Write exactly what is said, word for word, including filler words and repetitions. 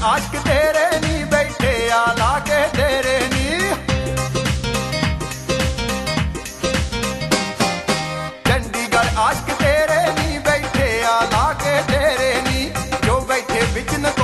आशिक तेरे नी बैठे आ लाके तेरे नी। चंडीगढ़ आशिक तेरे नी बैठे आ लाके तेरे नी। जो बैठे बिच न